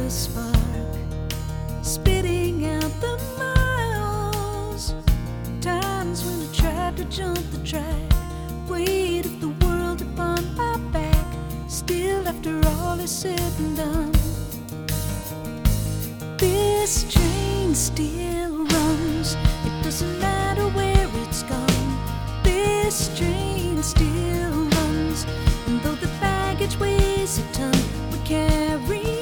the spark, spitting out the miles. Times when I tried to jump the track, weight of the world upon my back. Still, after all is said and done, this train still runs. It doesn't matter where it's gone. This train still runs, and though the baggage weighs a ton, we carry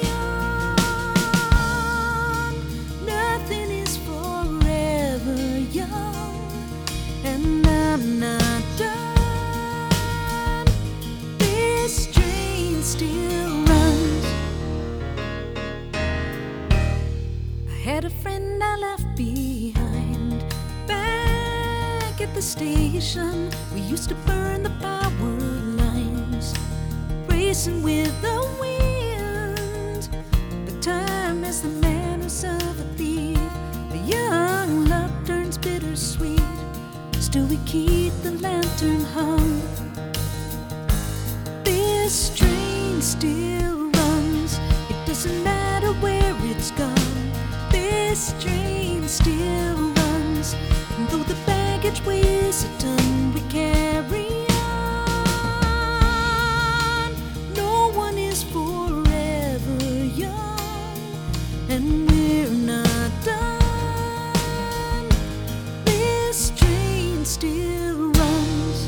on. Nothing is forever young, and I'm not done. This train still runs. I had a friend I left behind back at the station. We used to burn the power lines, racing with the wind. But time is the manners of a thief. A young love turns bittersweet. Still we keep the lantern hung. This train still runs. It doesn't matter where it's gone. This train still runs, and though the baggage weighs a ton, we carry on. No one is forever young, and we're not done. This train still runs.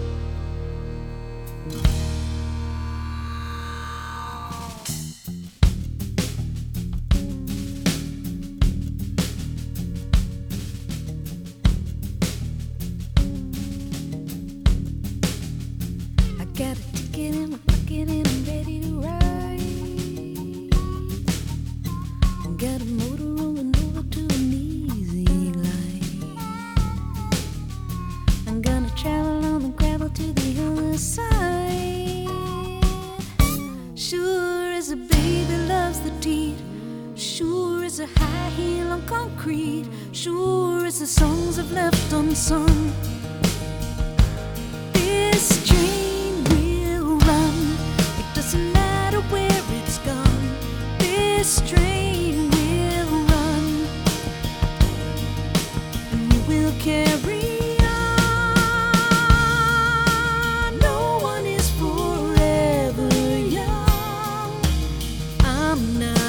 Got a ticket in my pocket and I'm ready to ride. Got a motor rolling over to an easy glide. I'm gonna travel on the gravel to the other side. Sure as a baby loves the teat, sure as a high heel on concrete, sure as the songs I've left unsung. This train will run. It doesn't matter where it's gone. This train will run, and we will carry on. No one is forever young. I'm not